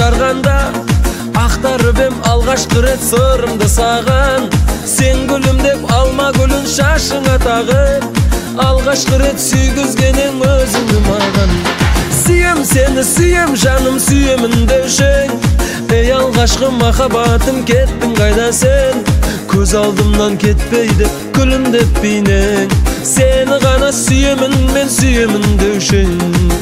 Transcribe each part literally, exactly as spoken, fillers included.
барганда актарып эм алгачкы рет сырымды саган. Сен гүлүм деп алма гүлүн шашыңа тагып, алгачкы рет сүйгүзгенең өзүңдү маган. Сүйем сени сүйем жаным сүйемин деушең, эй алгачкы махаббатым кеттиң кайда сен? Көз алдымдан кетпейди күлүмдеп бейнең, сени гана сүйемин мен сүйемин деушең.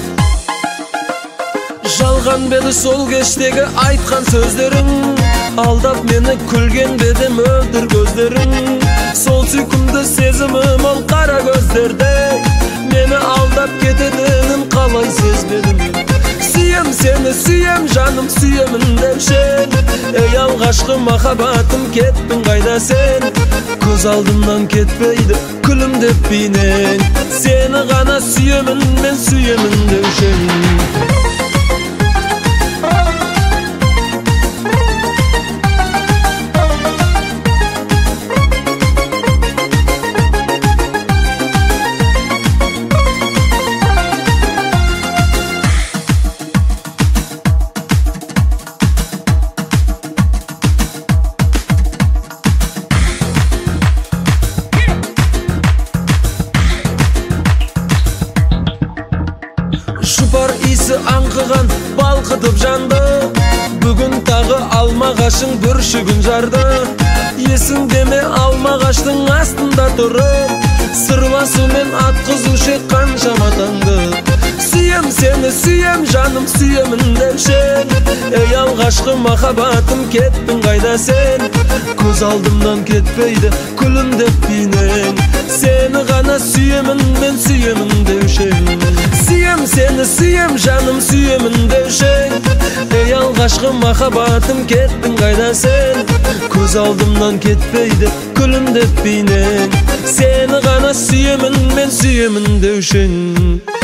Жалган беди сол кечтеги айткан сөздөрүң, алдап мени күлген беди мөлдүр көздөрүң. Сол сүйкүмдү сезимим ол кара көздөрдө, мени алдап кететинин калай сезбедим. Сүйем сени сүйем жаным сүйемин деушең, эй алгачкы махаббатым кеттиң кайда сен? Көз алдымдан кетпейди күлүмдеп бейнең, сени гана сүйемин мен сүйемин деушең. Шупар иси аңкыган балкытып жанды, бүгүн тагы алмагашың бүршүгүн жарды. Эсиңдеме алмагаштың астында туруп, сырласумен аткызушу канчама таңды. Сүйем сени сүйем жаным сүйемин деушең, эй алгачкы махаббатым кеттиң кайда сен? Көз алдымдан кетпейди күлүмдеп бейнең, сени гана сүйемин мен сүйемин деушең. Сүйем сени сүйем жаным сүйемин деушең, эй алгачкы махаббатым кеттиң кайда сен? Көз алдымдан кетпейди күлүмдеп бейнең, сени гана сүйемин мен сүйемин деушең.